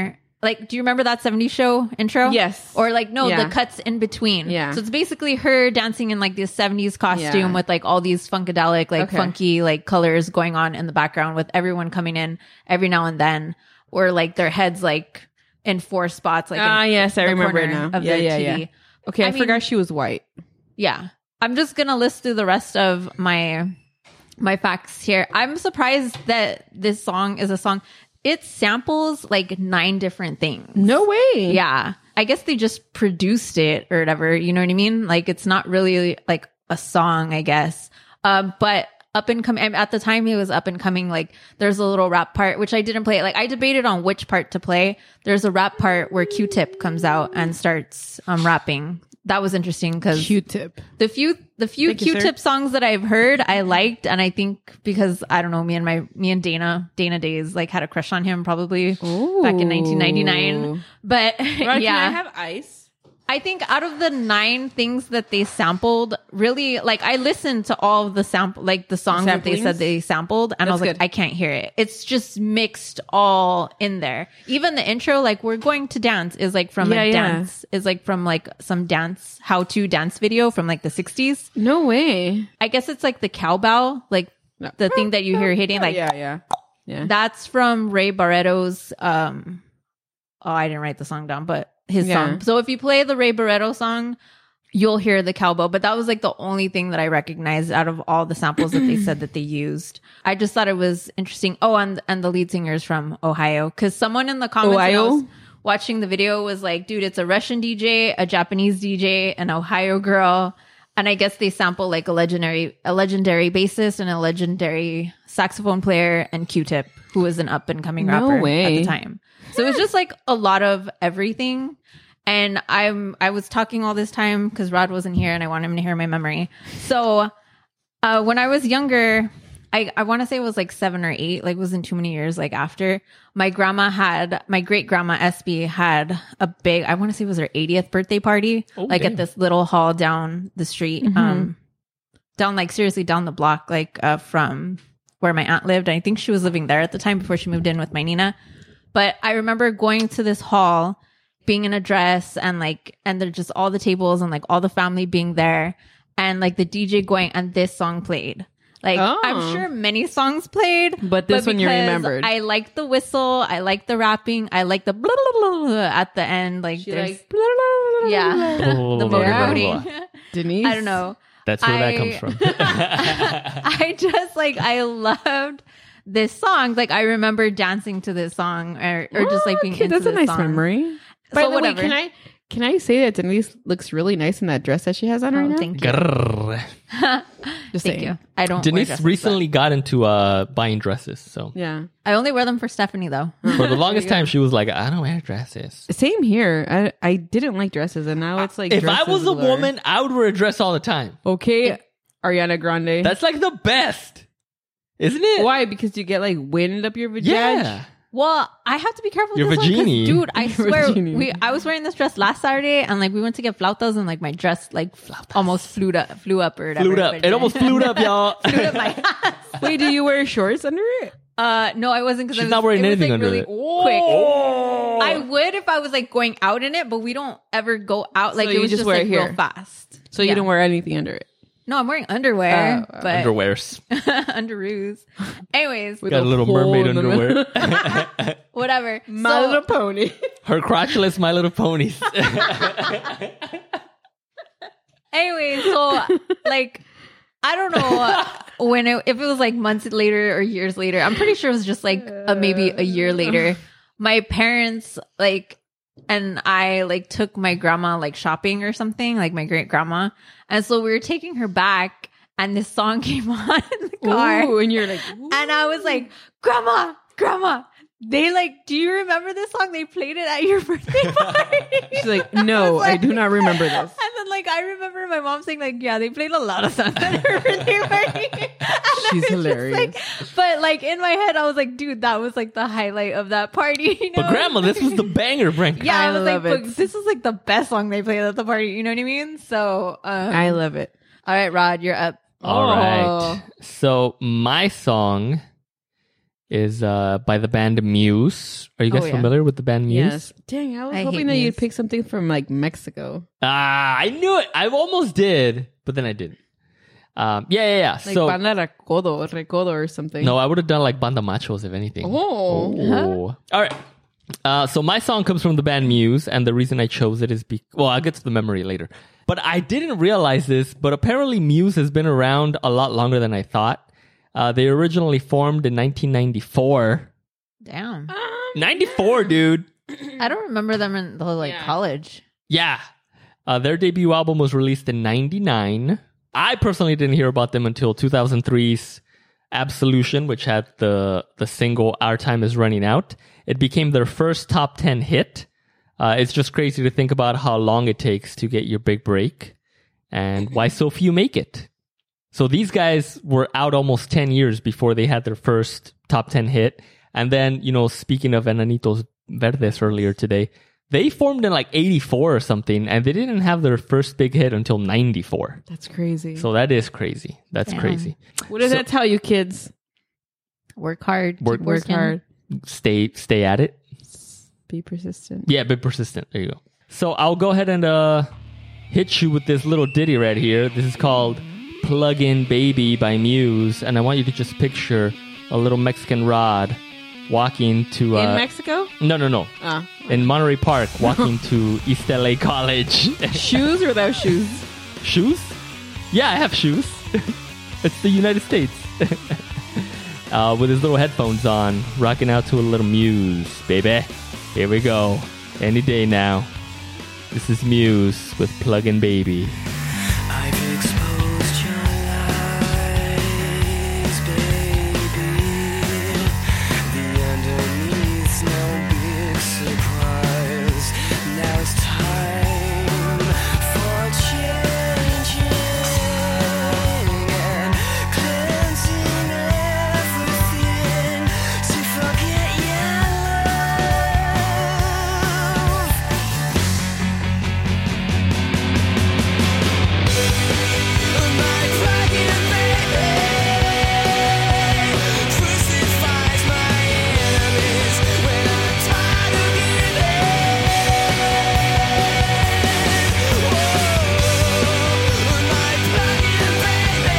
like, do you remember that seventies show intro? Yes. Or like, no, Yeah. the cuts in between. Yeah. So it's basically her dancing in like this seventies costume Yeah. with like all these funkadelic, like Okay. funky, like colors going on in the background with everyone coming in every now and then, or like their heads like in four spots. Like, Ah, in yes, I the remember it corner now. Of Yeah, the yeah, T V. yeah. Okay, I, I mean- forgot she was white. Yeah. I'm just going to list through the rest of my my facts here. I'm surprised that this song is a song. It samples like nine different things. No way. Yeah. I guess they just produced it or whatever. You know what I mean? Like it's not really like a song, I guess. Um, but up and coming at the time it was up and coming. Like there's a little rap part, which I didn't play. Like I debated on which part to play. There's a rap part where Q-Tip comes out and starts um rapping. That was interesting because Q-Tip. the few the few Thank you, sir. Q-Tip songs that I've heard, I liked, and I think because I don't know, me and my me and Dana Dana days like had a crush on him probably back in nineteen ninety-nine. But Rod, yeah, Can I have ice? I think out of the nine things that they sampled, really, like I listened to all of the sample, like the songs that they samplings? said they sampled, and I was That's like, good. I can't hear it. It's just mixed all in there. Even the intro, like we're going to dance, is like from Yeah, a yeah. dance, is like from like some dance how to dance video from like the sixties. No way. I guess it's like the cowbell, like No. the thing that you hear hitting, like yeah, yeah, yeah. that's from Ray Barretto's. Um, oh, I didn't write the song down, but his Yeah. song. So if you play the Ray Barretto song, you'll hear the cowbell. But that was like the only thing that I recognized out of all the samples that they said that they used. I just thought it was interesting. Oh, and and the lead singer is from Ohio, because someone in the comments when I Ohio? was watching the video was like, "Dude, it's a Russian D J, a Japanese D J, an Ohio girl." And I guess they sample like a legendary, a legendary bassist and a legendary saxophone player and Q-Tip, who was an up and coming No rapper way. at the time. So it was just like a lot of everything. And I'm, I was talking all this time because Rod wasn't here and I want him to hear my memory. So, uh, when I was younger, I, I want to say it was like seven or eight, like wasn't too many years like after. My grandma had, my great grandma S B had a big, I want to say it was her eightieth birthday party, Oh, like damn. at this little hall down the street, um, down like seriously down the block, like uh, from where my aunt lived. I think she was living there at the time before she moved in with my Nina. But I remember going to this hall, being in a dress, and like, and they're just all the tables and like all the family being there, and like the D J going, and this song played. Like, Oh. I'm sure many songs played, But this one you because remembered. I like the whistle, I like the rapping, I like the blah, blah, blah, blah at the end. Like, She there's, like, yeah, the motorboating. Denise. I don't know. That's where I- that comes from. I just like I loved this song. Like I remember dancing to this song, or, or just like being Okay, into that's a this nice song. memory. By So the way, whatever. can I can I say that Denise looks really nice in that dress that she has on right Oh, now? thank you. Grrr. Just Thank saying. you. I don't. wear Denise dresses, recently got into uh, buying dresses. So Yeah. but I only wear them for Stephanie though. for the longest time, she was like, I don't wear dresses. Same here. I I didn't like dresses, and now it's like If I dresses was a galore. woman, I would wear a dress all the time. okay, Ariana Grande. That's like the best. Isn't it? Why? Because you get like wind up your vagina. Yeah. Well, I have to be careful with Your this one 'cause, vagini. dude. I Your swear, vagini. we I was wearing this dress last Saturday, and like we went to get flautas, and like my dress like almost flew up, flew up or whatever. Flew up. but- It almost flew up, y'all. flew up my ass. Wait, do you wear shorts under it? Uh, no, I wasn't because She's was, not wearing it was, anything like, under really it. Quick. Oh. I would if I was like going out in it, but we don't ever go out. Like So it you was just just, wear like it here. real fast. So you Yeah. don't wear anything under it. No, I'm wearing underwear, Oh, but Underwears. underoos. Anyways, With Got a little hole mermaid in the middle. underwear. whatever. My So- Little Pony. Her crotchless My Little Ponies. Anyway, so like I don't know when it, if it was like months later or years later. I'm pretty sure it was just like a, maybe a year later. My parents like and I like took my grandma like shopping or something, like my great grandma, and so we were taking her back, and this song came on in the car, Ooh, and you're like, and I was like, "Grandma, grandma." They like, do you remember this song? They played it at your birthday party. she's like, no, was I like- do not remember this. And then, like, I remember my mom saying, like, yeah, they played a lot of songs at her birthday party. And I She's was just hilarious. like- but, like, in my head, I was like, dude, that was, like, the highlight of that party, you know? But grandma, this was the banger, Brink. Yeah, I, I was love like, it. but this is, like, the best song they played at the party, you know what I mean? So, um, I love it. all right, Rod, you're up. All Oh. right. So my song is uh, by the band Muse. Are you guys Oh, yeah. familiar with the band Muse? Yes. Dang, I was I hate hoping that Muse. you'd pick something from like Mexico. Ah, I knew it. I almost did, but then I didn't. Um, yeah, yeah, yeah. Like so Banda Recodo, Recodo or something. no, I would have done like Banda Machos if anything. Oh. Oh. All right. Uh, so my song comes from the band Muse, and the reason I chose it is because, well, I'll get to the memory later. But I didn't realize this, but apparently Muse has been around a lot longer than I thought. Uh, they originally formed in nineteen ninety-four. Damn. ninety-four, dude. I don't remember them in the like Yeah. college. Yeah. Uh, their debut album was released in ninety-nine. I personally didn't hear about them until two thousand three's Absolution, which had the, the single Our Time Is Running Out. It became their first top ten hit. Uh, it's just crazy to think about how long it takes to get your big break and why so few make it. So these guys were out almost ten years before they had their first top ten hit. And then, you know, speaking of Enanitos Verdes earlier today, they formed in like eighty-four or something, and they didn't have their first big hit until ninety-four. That's crazy. So that is crazy. That's Damn. crazy. what does so- that tell you, kids? Work hard. Work- keep Work working. hard. Stay, stay at it. Be persistent. Yeah, be persistent. There you go. So I'll go ahead and uh, hit you with this little ditty right here. This is called Plug-In Baby by Muse. And I want you to just picture a little Mexican Rod walking to... Uh, In Mexico? no, no, no. Ah. In Monterey Park, walking to East L A College. Shoes or without shoes? Shoes? Yeah, I have shoes. It's the United States. uh, with his little headphones on, rocking out to a little Muse, baby. Here we go. Any day now. This is Muse with Plug-In Baby. I've exposed your lies, baby. The underneath's no big surprise. Now it's time for changing and cleansing everything to forget your love. My dragon baby crucifies my enemies when I'm tired of giving. Whoa, my dragon baby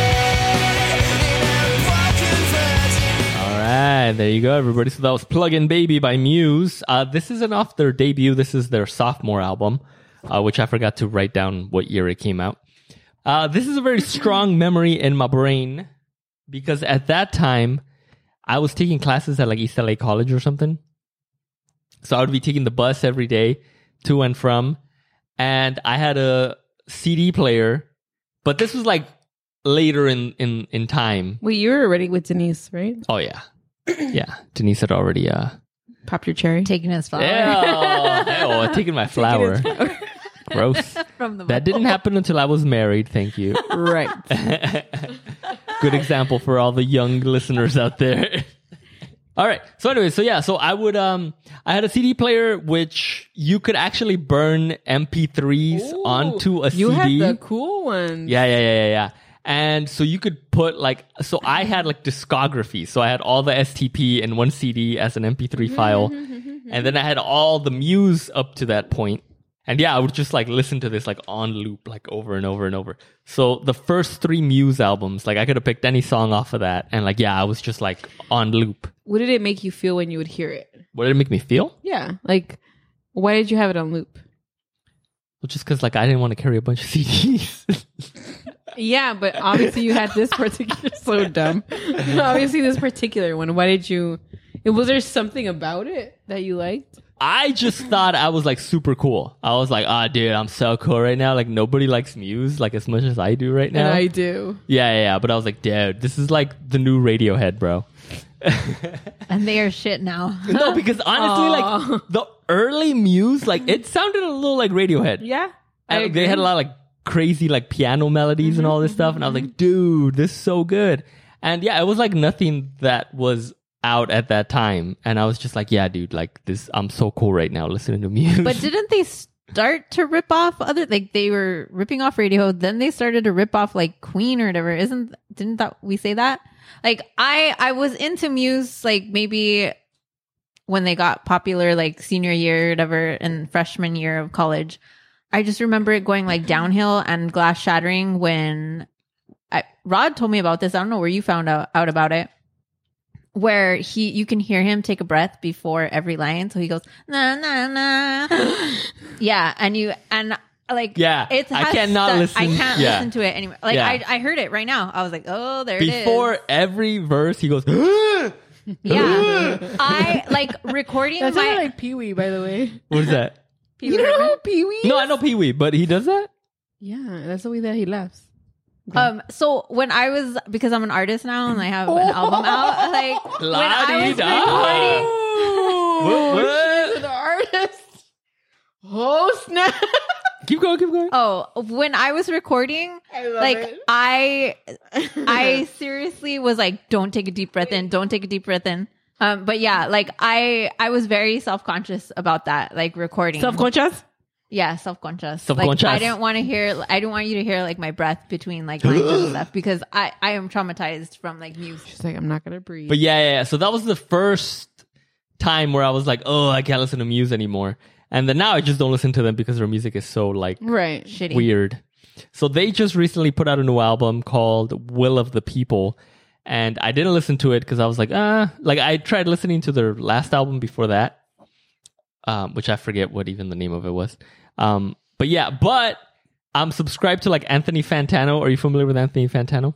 in a broken virgin. All right, there you go, everybody. So that was Plug-In Baby by Muse. Uh, this isn't off their debut. This is their sophomore album, uh, which I forgot to write down what year it came out. Uh, this is a very strong memory in my brain because at that time, I was taking classes at like East L A College or something. So I would be taking the bus every day to and from. And I had a C D player, but this was like later in, in, in time. Wait, you were already with Denise, right? Oh, yeah. Yeah. Denise had already... Uh, Popped your cherry. Taking his flower Ew, ew, taking my flower. Gross. from the That didn't happen until I was married. Thank you. Right. Good example for all the young listeners out there. All right. So anyway, so yeah, so I would, um, I had a C D player which you could actually burn M P threes Ooh, onto a you C D. had the cool ones. Yeah, yeah, yeah, yeah, yeah. And so you could put like, so I had like discography. So I had all the S T P in one C D as an M P three file. And then I had all the Muse up to that point. And yeah, I would just like listen to this like on loop, like over and over and over. So the first three Muse albums, like I could have picked any song off of that. And like, yeah, I was just like on loop. What did it make you feel when you would hear it? What did it make me feel? Yeah. Like, why did you have it on loop? Well, just because like I didn't want to carry a bunch of C Ds. Yeah, but obviously you had this particular, so dumb. Obviously this particular one. Why did you, was there something about it that you liked? I just thought I was like super cool. I was like, ah, dude, I'm so cool right now. Like nobody likes Muse like as much as I do right now. And I do. Yeah, yeah, yeah. But I was like, dude, this is like the new Radiohead, bro. and they are shit now. No, because honestly, like the early Muse, like it sounded a little like Radiohead. Yeah. I And, like, they agree. had a lot of like crazy like piano melodies and all this stuff. And I was like, dude, this is so good. And yeah, it was like nothing that was out at that time. And I was just like, yeah, dude, like this, I'm so cool right now listening to Muse. But didn't they s- start to rip off other, like they were ripping off Radiohead, then they started to rip off like Queen or whatever. Isn't, didn't that we say that? Like I, I was into Muse like maybe when they got popular, like senior year, or whatever, and freshman year of college. I just remember it going like downhill and glass shattering when I, Rod told me about this. I don't know where you found out, out about it. Where he, you can hear him take a breath before every line. So he goes, na, na, na. Yeah. And you, and like, Yeah, it's, I cannot listen- I can't yeah. listen to it anymore. Like Yeah. I, I heard it right now. I was like, oh, there it is. Before every verse, he goes, Yeah. I like recording That my, sounded like Pee Wee, by the way. what is that? You don't know Pee Wee? No, I know Pee Wee, but he does that? Yeah, that's the way that he laughs. Um, so when I was, because I'm an artist now and I have an album out, like when I was recording, What, what? The artist. Oh snap! Keep going, keep going. oh, when I was recording, I love like it. I, I seriously was like, don't take a deep breath in, don't take a deep breath in. Um, but yeah, like I, I was very self-conscious about that, like recording. Self-conscious? Yeah, self-conscious. Self-conscious. Like, I didn't want to hear, I didn't want you to hear like my breath between like lines and stuff because I, I am traumatized from like Muse. She's like, I'm not gonna breathe. But yeah, yeah, yeah. So that was the first time where I was like, oh, I can't listen to Muse anymore. And then now I just don't listen to them because their music is so like right. Shitty. weird. So they just recently put out a new album called Will of the People. And I didn't listen to it because I was like, ah, like I tried listening to their last album before that, um, which I forget what even the name of it was. Um, but yeah, but I'm subscribed to like Anthony Fantano. Are you familiar with Anthony Fantano?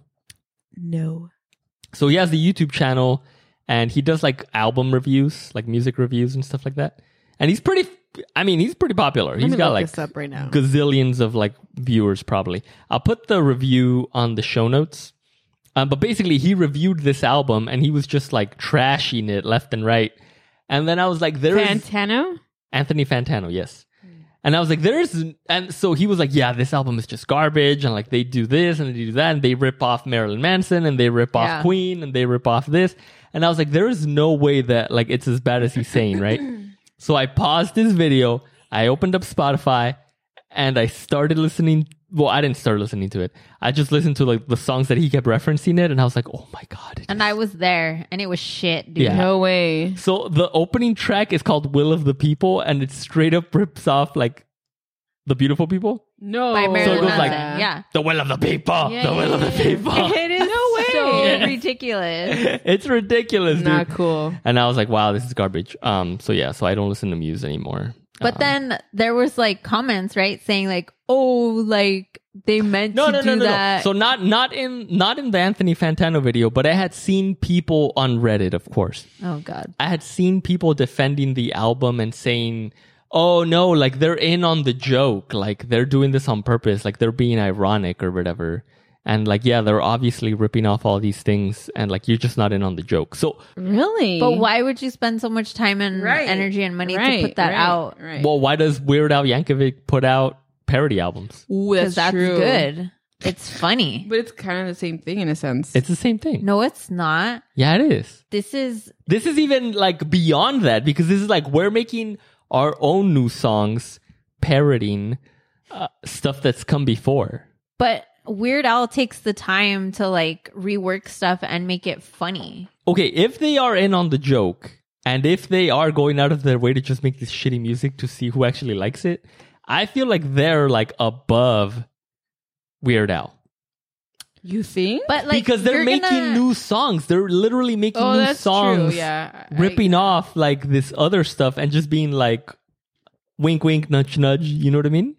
No. So he has the YouTube channel and he does like album reviews, like music reviews and stuff like that. And he's pretty, I mean, he's pretty popular. Let He's me got look like this up right now. gazillions of like viewers probably. I'll put the review on the show notes. Um, but basically he reviewed this album and he was just like trashing it left and right. And then I was like, there is Fantano? Anthony Fantano, yes. And I was like, there's, and so he was like, yeah, this album is just garbage. And like, they do this and they do that. And they rip off Marilyn Manson and they rip off Yeah. Queen and they rip off this. And I was like, there is no way that like it's as bad as he's saying, right? So I paused this video. I opened up Spotify and I started listening. Well, I didn't start listening to it. I just listened to like the songs that he kept referencing it. And I was like, oh my God. And I was there and it was shit, dude. Yeah. No way. So the opening track is called Will of the People and it straight up rips off like The Beautiful People. No. By Marilyn it goes like- Manson. Yeah. The will of the people. Yeah, the will of the yeah, people. It is No way. so Yeah. ridiculous. It's ridiculous, Not dude. cool. And I was like, wow, this is garbage. Um, so yeah, so I don't listen to Muse anymore. But Um, then there was like comments, right, saying like, "Oh, like they meant no, to no, do no, no, that." no. So not not in not in the Anthony Fantano video, but I had seen people on Reddit, of course. oh God, I had seen people defending the album and saying, "Oh no, like they're in on the joke. Like they're doing this on purpose. Like they're being ironic or whatever." And like, yeah, they're obviously ripping off all these things, and like you're just not in on the joke. So, Really? but why would you spend so much time and Right. energy and money Right, to put that right, out? Right. well, why does Weird Al Yankovic put out parody albums? Ooh, Because that's, that's true. good. It's funny. But it's kind of the same thing in a sense. It's the same thing. No, it's not. Yeah, it is. This is This is even like beyond that because this is like we're making our own new songs parodying uh, stuff that's come before. but Weird Al takes the time to like rework stuff and make it funny. Okay, if they are in on the joke and if they are going out of their way to just make this shitty music to see who actually likes it, I feel like they're like above Weird Al. You think? But like because they're you're making gonna- new songs. They're literally making Oh, new that's songs. true. Yeah. I- Ripping off like this other stuff and just being like wink wink nudge nudge, you know what I mean?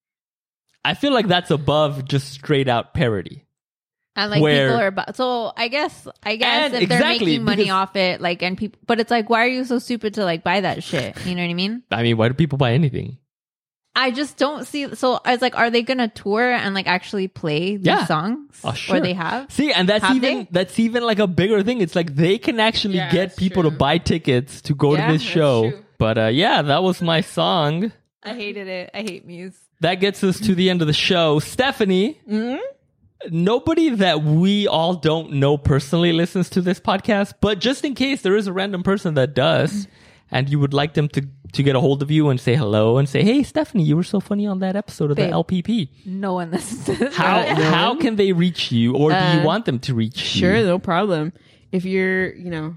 I feel like that's above just straight out parody. And like where- people are about, so I guess I guess And if they're exactly, making money because- off it, like and people, but it's like, why are you so stupid to like buy that shit? You know what I mean? I mean, why do people buy anything? I just don't see. So I was like, are they gonna tour and like actually play these Yeah. songs? Oh, sure. Or they have? See, and that's Have even they? that's even like a bigger thing. It's like they can actually Yeah, get that's people to true. buy tickets to go Yeah, to this that's show. true. But uh, yeah, that was my song. I hated it. I hate Muse. That gets us to the end of the show. Stephanie, Mm-hmm. nobody that we all don't know personally listens to this podcast, but just in case there is a random person that does, and you would like them to to get a hold of you and say hello and say, hey, Stephanie, you were so funny on that episode of Babe. the L P P. No one listens to this. How how can they reach you, or do Uh, you want them to reach Sure, you? no problem. If you're, you know,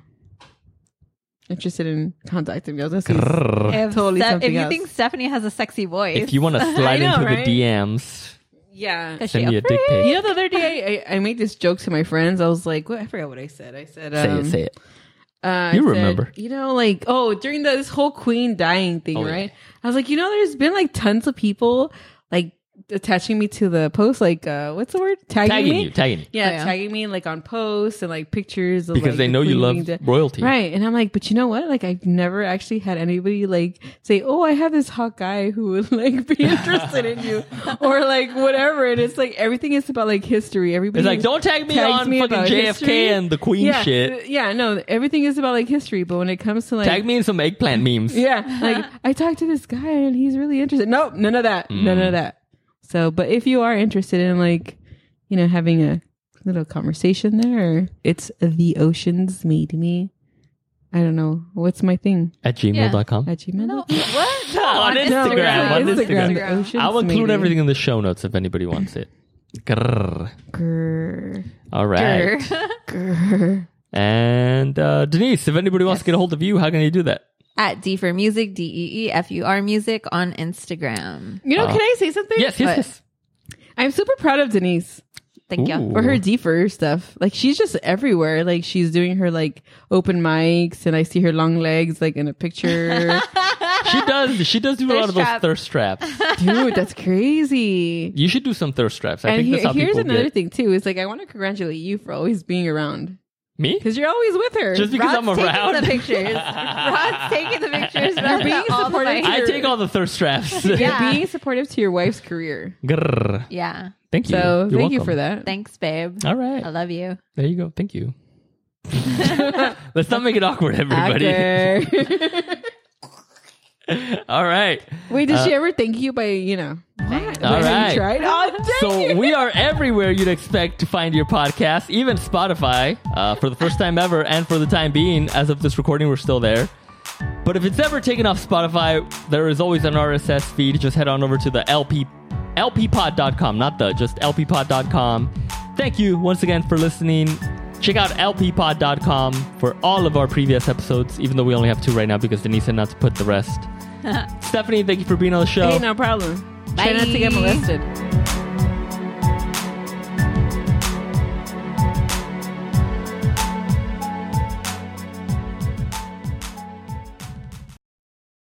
interested in contacting me, I was gonna say, Grrr. If, Totally Ste- something if you else. think Stephanie has a sexy voice, If you want to slide know, into right? the D Ms, yeah. Is send she me a a dick freak? pic. You know, the other day I, I, I made this joke to my friends. I was like, what? I forgot what I said. I said, Say um, it, say it. Uh, I You said, remember. You know, like, oh, during the, this whole Queen dying thing, Oh, yeah. right? I was like, you know, there's been like tons of people like attaching me to the post, like, uh, what's the word? Tagging, Tagging me? you, tagging you. Yeah, Oh, yeah. tagging me like on posts and like pictures of, Because like, they the know you Queen love being dead. royalty. Right. And I'm like, but you know what? Like, I've never actually had anybody like say, oh, I have this hot guy who would like be interested in you or like whatever. And it's like everything is about like history. Everybody It's like, don't tag me tags on me fucking about J F K history. and the Queen yeah, shit. Yeah, no, everything is about like history. But when it comes to like, Tag me in some eggplant memes. yeah, like I talked to this guy and he's really interested. Nope, none of that. None Mm. of that. So, but if you are interested in like, you know, having a little conversation there, it's the oceans made me. I don't know. What's my thing? At gmail dot com. At Gmail? no, what? No, On Instagram, on Instagram. Oceans I'll made include me. everything in the show notes if anybody wants it. Grrr. Grr, All right. grr. And uh, Denise, if anybody wants to get a hold of you, how can they do that? At D for Music, D E E F U R Music on Instagram. You know, Uh, can I say something? Yes, yes, What? yes. I'm super proud of Denise. Thank you. Ooh. for her deeper stuff. Like she's just everywhere. Like she's doing her like open mics, and I see her long legs like in a picture. She does. She does do a lot of those trap. thirst traps. Dude, that's crazy. You should do some thirst traps. I And think he- that's how here's people another get thing too. Is like I want to congratulate you for always being around me. because you're always with her. Just because Rod's I'm taking around. the pictures. Rod's taking the pictures. Rod's being got all the supportive. mics. I take all the thirst traps. You're Yeah. being supportive to your wife's career. Grrr. Yeah. Thank you. So You're thank you welcome. for that. Thanks, babe. All right. I love you. There you go. Thank you. Let's not make it awkward, everybody. Actor. All right. Wait, did Uh, she ever thank you by you know? What? All Have you right. tried? Oh, dang So it. we are everywhere you'd expect to find your podcast, even Spotify, uh, for the first time ever, and for the time being, as of this recording, we're still there. But if it's ever taken off Spotify, there is always an R S S feed. Just head on over to the L P, L P pod dot com, not the, just L P pod dot com. Thank you once again for listening. Check out L P pod dot com for all of our previous episodes, even though we only have two right now because Denise said not to put the rest. Stephanie, thank you for being on the show. Hey, no problem. Try not to get Bye. molested.